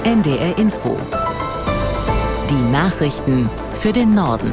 NDR Info. Die Nachrichten für den Norden.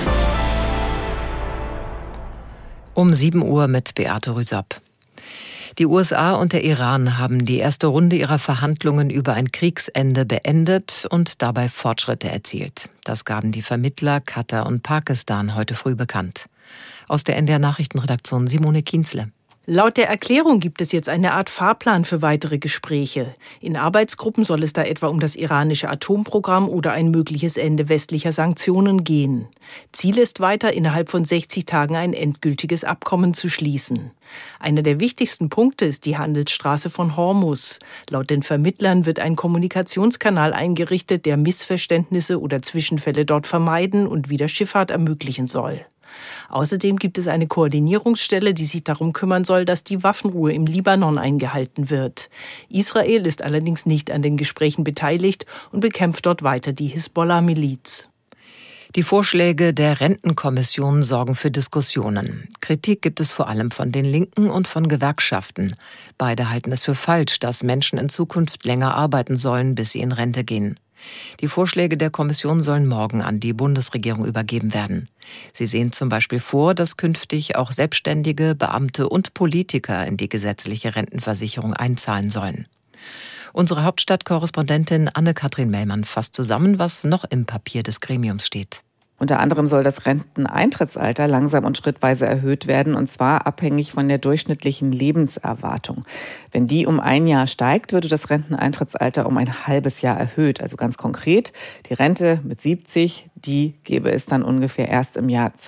Um 7 Uhr mit Beate Rüsapp. Die USA und der Iran haben die erste Runde ihrer Verhandlungen über ein Kriegsende beendet und dabei Fortschritte erzielt. Das gaben die Vermittler Katar und Pakistan heute früh bekannt. Aus der NDR Nachrichtenredaktion Simone Kienzle. Laut der Erklärung gibt es jetzt eine Art Fahrplan für weitere Gespräche. In Arbeitsgruppen soll es da etwa um das iranische Atomprogramm oder ein mögliches Ende westlicher Sanktionen gehen. Ziel ist weiter, innerhalb von 60 Tagen ein endgültiges Abkommen zu schließen. Einer der wichtigsten Punkte ist die Handelsstraße von Hormuz. Laut den Vermittlern wird ein Kommunikationskanal eingerichtet, der Missverständnisse oder Zwischenfälle dort vermeiden und wieder Schifffahrt ermöglichen soll. Außerdem gibt es eine Koordinierungsstelle, die sich darum kümmern soll, dass die Waffenruhe im Libanon eingehalten wird. Israel ist allerdings nicht an den Gesprächen beteiligt und bekämpft dort weiter die Hisbollah-Miliz. Die Vorschläge der Rentenkommission sorgen für Diskussionen. Kritik gibt es vor allem von den Linken und von Gewerkschaften. Beide halten es für falsch, dass Menschen in Zukunft länger arbeiten sollen, bis sie in Rente gehen. Die Vorschläge der Kommission sollen morgen an die Bundesregierung übergeben werden. Sie sehen zum Beispiel vor, dass künftig auch Selbstständige, Beamte und Politiker in die gesetzliche Rentenversicherung einzahlen sollen. Unsere Hauptstadtkorrespondentin Anne-Kathrin Mellmann fasst zusammen, was noch im Papier des Gremiums steht. Unter anderem soll das Renteneintrittsalter langsam und schrittweise erhöht werden, und zwar abhängig von der durchschnittlichen Lebenserwartung. Wenn die um 1 Jahr steigt, würde das Renteneintrittsalter um ein halbes Jahr erhöht. Also ganz konkret, die Rente mit 70, die gäbe es dann ungefähr erst im Jahr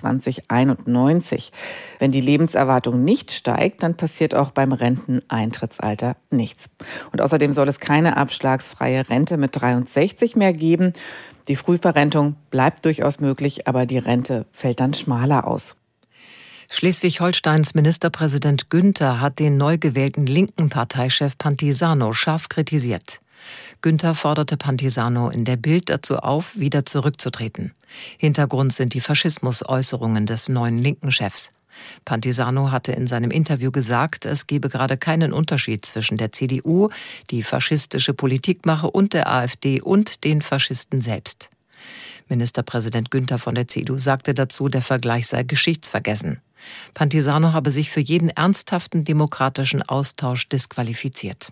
2091. Wenn die Lebenserwartung nicht steigt, dann passiert auch beim Renteneintrittsalter nichts. Und außerdem soll es keine abschlagsfreie Rente mit 63 mehr geben. Die Frühverrentung bleibt durchaus möglich, aber die Rente fällt dann schmaler aus. Schleswig-Holsteins Ministerpräsident Günther hat den neu gewählten linken Parteichef Pantisano scharf kritisiert. Günther forderte Pantisano in der Bild dazu auf, wieder zurückzutreten. Hintergrund sind die Faschismusäußerungen des neuen linken Chefs. Pantisano hatte in seinem Interview gesagt, es gebe gerade keinen Unterschied zwischen der CDU, die faschistische Politik mache, und der AfD und den Faschisten selbst. Ministerpräsident Günther von der CDU sagte dazu, der Vergleich sei geschichtsvergessen. Pantisano habe sich für jeden ernsthaften demokratischen Austausch disqualifiziert.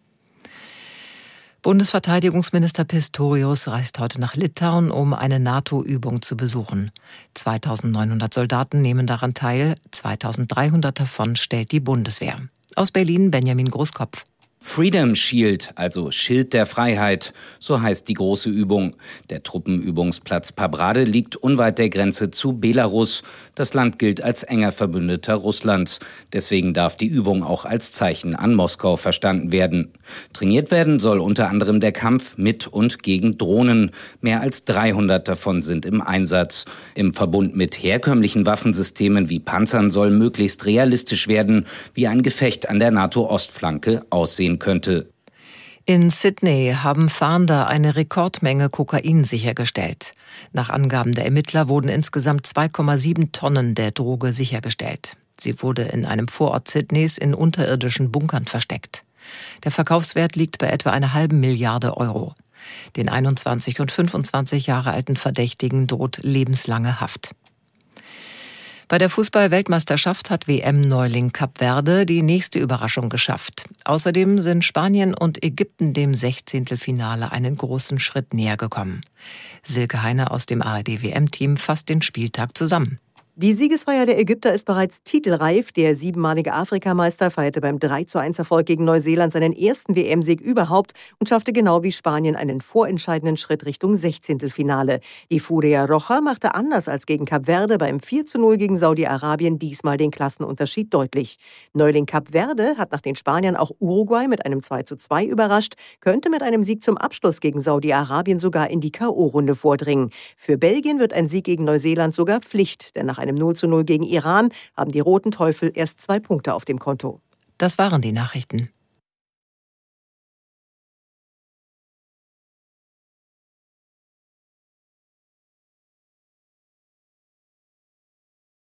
Bundesverteidigungsminister Pistorius reist heute nach Litauen, um eine NATO-Übung zu besuchen. 2.900 Soldaten nehmen daran teil, 2.300 davon stellt die Bundeswehr. Aus Berlin Benjamin Großkopf. Freedom Shield, also Schild der Freiheit, so heißt die große Übung. Der Truppenübungsplatz Pabrade liegt unweit der Grenze zu Belarus. Das Land gilt als enger Verbündeter Russlands. Deswegen darf die Übung auch als Zeichen an Moskau verstanden werden. Trainiert werden soll unter anderem der Kampf mit und gegen Drohnen. Mehr als 300 davon sind im Einsatz. Im Verbund mit herkömmlichen Waffensystemen wie Panzern soll möglichst realistisch werden, wie ein Gefecht an der NATO-Ostflanke aussehen könnte. In Sydney haben Fahnder eine Rekordmenge Kokain sichergestellt. Nach Angaben der Ermittler wurden insgesamt 2,7 Tonnen der Droge sichergestellt. Sie wurde in einem Vorort Sydneys in unterirdischen Bunkern versteckt. Der Verkaufswert liegt bei etwa 1,5 Milliarde Euro. Den 21 und 25 Jahre alten Verdächtigen droht lebenslange Haft. Bei der Fußball-Weltmeisterschaft hat WM-Neuling Kap Verde die nächste Überraschung geschafft. Außerdem sind Spanien und Ägypten dem 16. einen großen Schritt näher gekommen. Silke Heine aus dem ARD-WM-Team fasst den Spieltag zusammen. Die Siegesfeier der Ägypter ist bereits titelreif. Der 7-malige Afrikameister feierte beim 3:1-Erfolg gegen Neuseeland seinen ersten WM-Sieg überhaupt und schaffte genau wie Spanien einen vorentscheidenden Schritt Richtung 16. Die Furia Roja machte anders als gegen Kap Verde beim 4:0 gegen Saudi-Arabien diesmal den Klassenunterschied deutlich. Neuling Kap Verde hat nach den Spaniern auch Uruguay mit einem 2:2 überrascht, könnte mit einem Sieg zum Abschluss gegen Saudi-Arabien sogar in die K.O.-Runde vordringen. Für Belgien wird ein Sieg gegen Neuseeland sogar Pflicht, denn nach einem 0:0 gegen Iran haben die Roten Teufel erst 2 Punkte auf dem Konto. Das waren die Nachrichten.